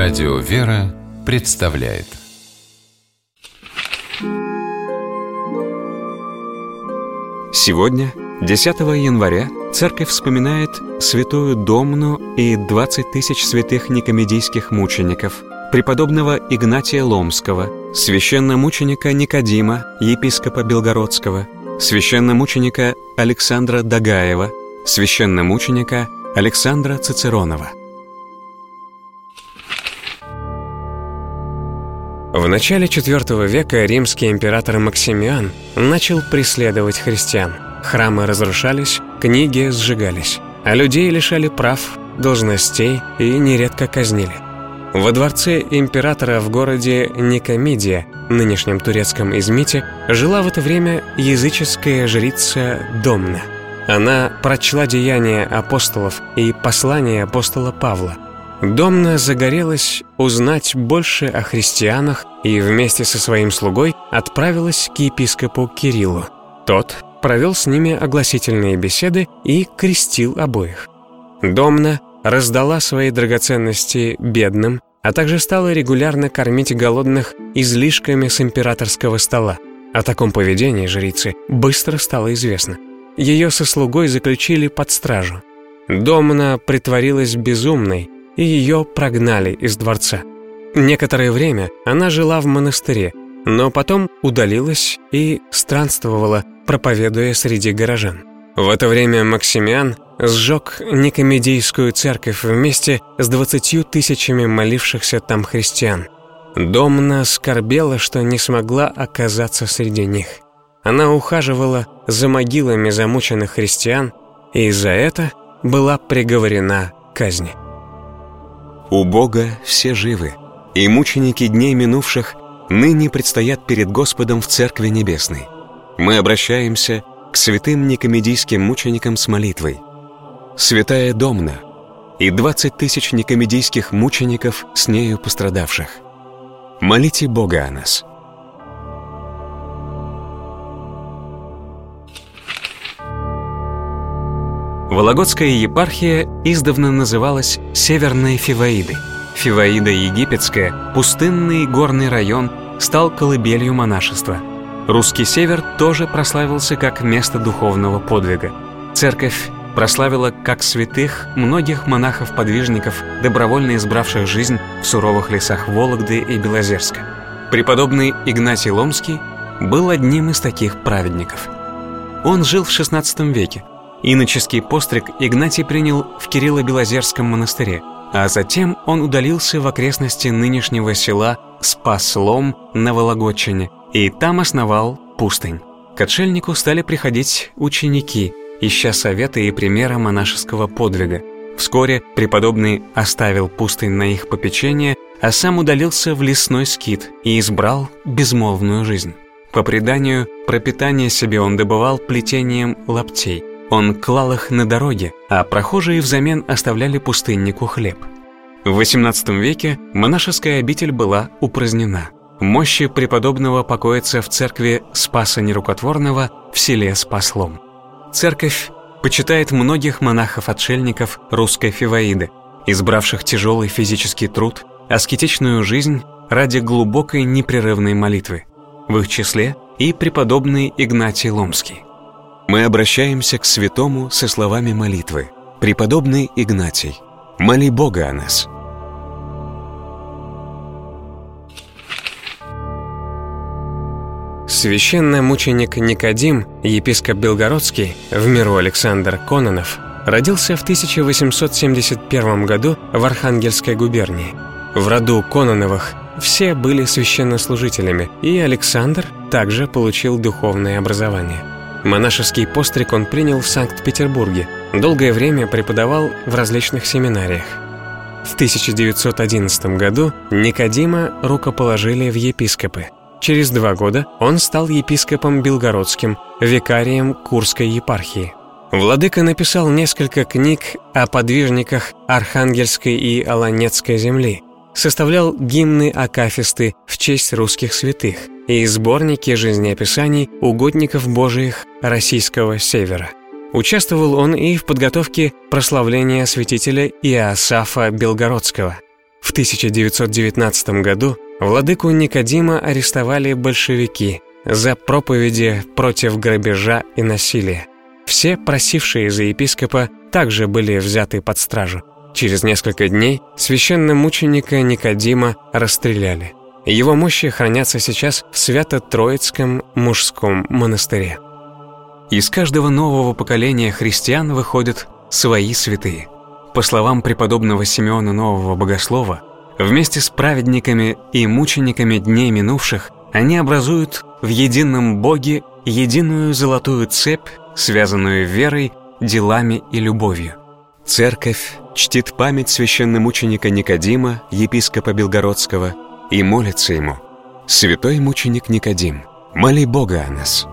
Радио «Вера» представляет. Сегодня, 10 января, Церковь вспоминает святую Домну и 20 тысяч святых никомедийских мучеников, преподобного Игнатия Ломского, священномученика Никодима, епископа Белгородского, священномученика Александра Дагаева, священномученика Александра Цицеронова. В начале IV века римский император Максимиан начал преследовать христиан. Храмы разрушались, книги сжигались, а людей лишали прав, должностей и нередко казнили. Во дворце императора в городе Никомидия, нынешнем турецком Измите, жила в это время языческая жрица Домна. Она прочла деяния апостолов и послание апостола Павла. Домна загорелась узнать больше о христианах и вместе со своим слугой отправилась к епископу Кириллу. Тот провел с ними огласительные беседы и крестил обоих. Домна раздала свои драгоценности бедным, а также стала регулярно кормить голодных излишками с императорского стола. О таком поведении жрицы быстро стало известно. Ее со слугой заключили под стражу. Домна притворилась безумной, и ее прогнали из дворца. Некоторое время она жила в монастыре, но потом удалилась и странствовала, проповедуя среди горожан. В это время Максимиан сжег Никомедийскую церковь вместе с 20 тысячами молившихся там христиан. Домна скорбела, что не смогла оказаться среди них. Она ухаживала за могилами замученных христиан и за это была приговорена к казни. У Бога все живы, и мученики дней минувших ныне предстоят перед Господом в Церкви Небесной. Мы обращаемся к святым никомедийским мученикам с молитвой. Святая Домна и 20 тысяч никомедийских мучеников, с нею пострадавших. Молите Бога о нас. Вологодская епархия издавна называлась Северной Фиваидой. Фиваида египетская, пустынный горный район, стал колыбелью монашества. Русский север тоже прославился как место духовного подвига. Церковь прославила как святых многих монахов-подвижников, добровольно избравших жизнь в суровых лесах Вологды и Белозерска. Преподобный Игнатий Ломский был одним из таких праведников. Он жил в XVI веке. Иноческий постриг Игнатий принял в Кирилло-Белозерском монастыре, а затем он удалился в окрестности нынешнего села Спас-Лом на Вологодчине и там основал пустынь. К отшельнику стали приходить ученики, ища совета и примера монашеского подвига. Вскоре преподобный оставил пустынь на их попечение, а сам удалился в лесной скит и избрал безмолвную жизнь. По преданию, пропитание себе он добывал плетением лаптей. Он клал их на дороге, а прохожие взамен оставляли пустыннику хлеб. В XVIII веке монашеская обитель была упразднена. Мощи преподобного покоятся в церкви Спаса Нерукотворного в селе Спас-Лом. Церковь почитает многих монахов-отшельников русской Фиваиды, избравших тяжелый физический труд, аскетичную жизнь ради глубокой непрерывной молитвы. В их числе и преподобный Игнатий Ломский. Мы обращаемся к святому со словами молитвы. Преподобный Игнатий, моли Бога о нас. Священномученик Никодим, епископ Белгородский, в миру Александр Кононов, родился в 1871 году в Архангельской губернии. В роду Кононовых все были священнослужителями, и Александр также получил духовное образование. Монашеский постриг он принял в Санкт-Петербурге, долгое время преподавал в различных семинариях. В 1911 году Никодима рукоположили в епископы. Через 2 года он стал епископом Белгородским, викарием Курской епархии. Владыка написал несколько книг о подвижниках Архангельской и Аланецкой земли, составлял гимны акафисты в честь русских святых и сборники жизнеописаний угодников Божиих российского севера. Участвовал он и в подготовке прославления святителя Иоасафа Белгородского. В 1919 году владыку Никодима арестовали большевики за проповеди против грабежа и насилия. Все просившие за епископа также были взяты под стражу. Через несколько дней священномученика Никодима расстреляли. Его мощи хранятся сейчас в Свято-Троицком мужском монастыре. Из каждого нового поколения христиан выходят свои святые. По словам преподобного Симеона Нового Богослова, вместе с праведниками и мучениками дней минувших они образуют в едином Боге единую золотую цепь, связанную верой, делами и любовью. Церковь чтит память священномученика Никодима, епископа Белгородского, и молится ему: «Святой мученик Никодим, моли Бога о нас».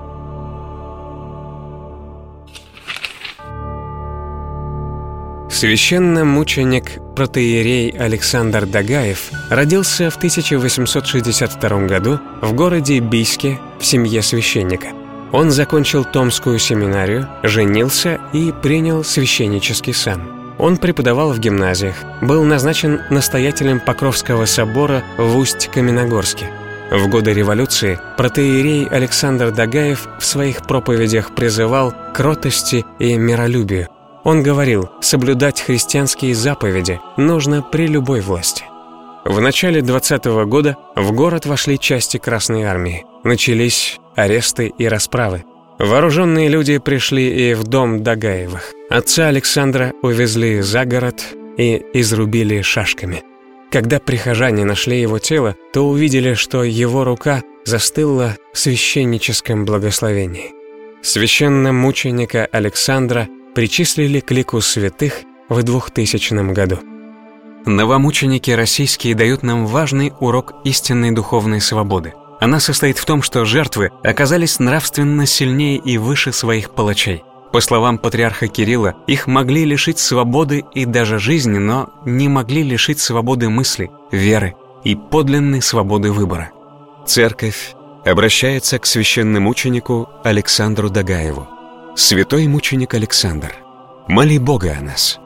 Священномученик протоиерей Александр Дагаев родился в 1862 году в городе Бийске в семье священника. Он закончил Томскую семинарию, женился и принял священнический сан. Он преподавал в гимназиях, был назначен настоятелем Покровского собора в Усть-Каменогорске. В годы революции протоиерей Александр Дагаев в своих проповедях призывал к кротости и миролюбию. Он говорил, соблюдать христианские заповеди нужно при любой власти. В начале 20-го года в город вошли части Красной Армии. Начались аресты и расправы. Вооруженные люди пришли и в дом Дагаевых. Отца Александра увезли за город и изрубили шашками. Когда прихожане нашли его тело, то увидели, что его рука застыла в священническом благословении. Священномученика Александра причислили к лику святых в 2000 году. Новомученики российские дают нам важный урок истинной духовной свободы. Она состоит в том, что жертвы оказались нравственно сильнее и выше своих палачей. По словам патриарха Кирилла, их могли лишить свободы и даже жизни, но не могли лишить свободы мысли, веры и подлинной свободы выбора. Церковь обращается к священномученику Александру Дагаеву: «Святой мученик Александр, моли Бога о нас».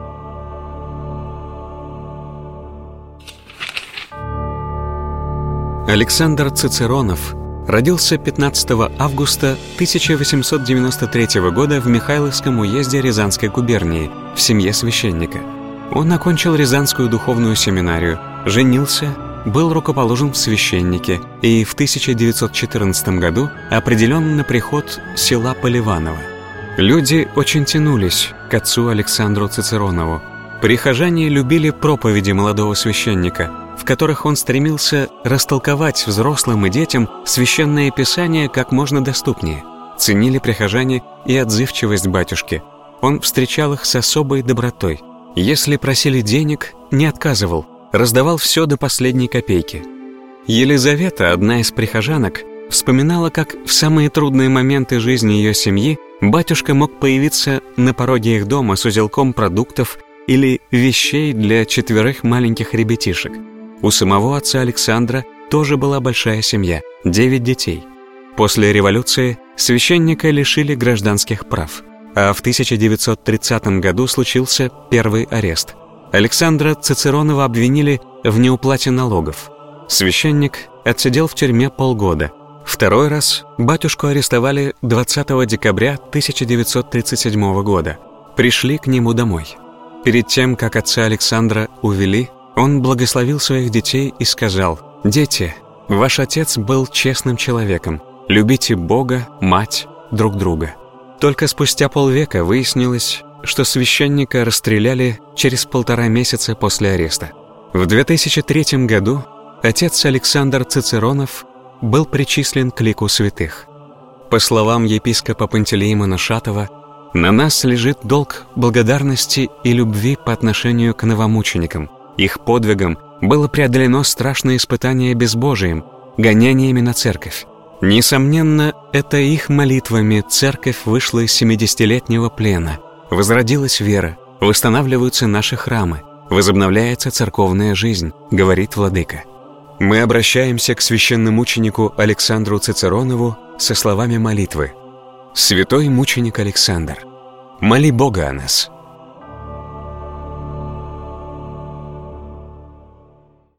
Александр Цицеронов родился 15 августа 1893 года в Михайловском уезде Рязанской губернии в семье священника. Он окончил Рязанскую духовную семинарию, женился, был рукоположен в священнике и в 1914 году определен на приход села Поливаново. Люди очень тянулись к отцу Александру Цицеронову. Прихожане любили проповеди молодого священника, в которых он стремился растолковать взрослым и детям священное писание как можно доступнее. Ценили прихожане и отзывчивость батюшки. Он встречал их с особой добротой. Если просили денег, не отказывал, раздавал все до последней копейки. Елизавета, одна из прихожанок, вспоминала, как в самые трудные моменты жизни ее семьи батюшка мог появиться на пороге их дома с узелком продуктов или вещей для 4 маленьких ребятишек. У самого отца Александра тоже была большая семья, 9 детей. После революции священника лишили гражданских прав, а в 1930 году случился первый арест. Александра Цицеронова обвинили в неуплате налогов. Священник отсидел в тюрьме полгода. Второй раз батюшку арестовали 20 декабря 1937 года. Пришли к нему домой. Перед тем, как отца Александра увели, он благословил своих детей и сказал: «Дети, ваш отец был честным человеком. Любите Бога, мать, друг друга». Только спустя полвека выяснилось, что священника расстреляли через 1,5 месяца после ареста. В 2003 году отец Александр Цицеронов был причислен к лику святых. По словам епископа Пантелеимона Шатова, на нас лежит долг благодарности и любви по отношению к новомученикам. Их подвигом было преодолено страшное испытание безбожием, гонениями на церковь. Несомненно, это их молитвами церковь вышла из 70-летнего плена, возродилась вера, восстанавливаются наши храмы, возобновляется церковная жизнь, говорит владыка. Мы обращаемся к священномученику Александру Цицеронову со словами молитвы: «Святой мученик Александр, моли Бога о нас».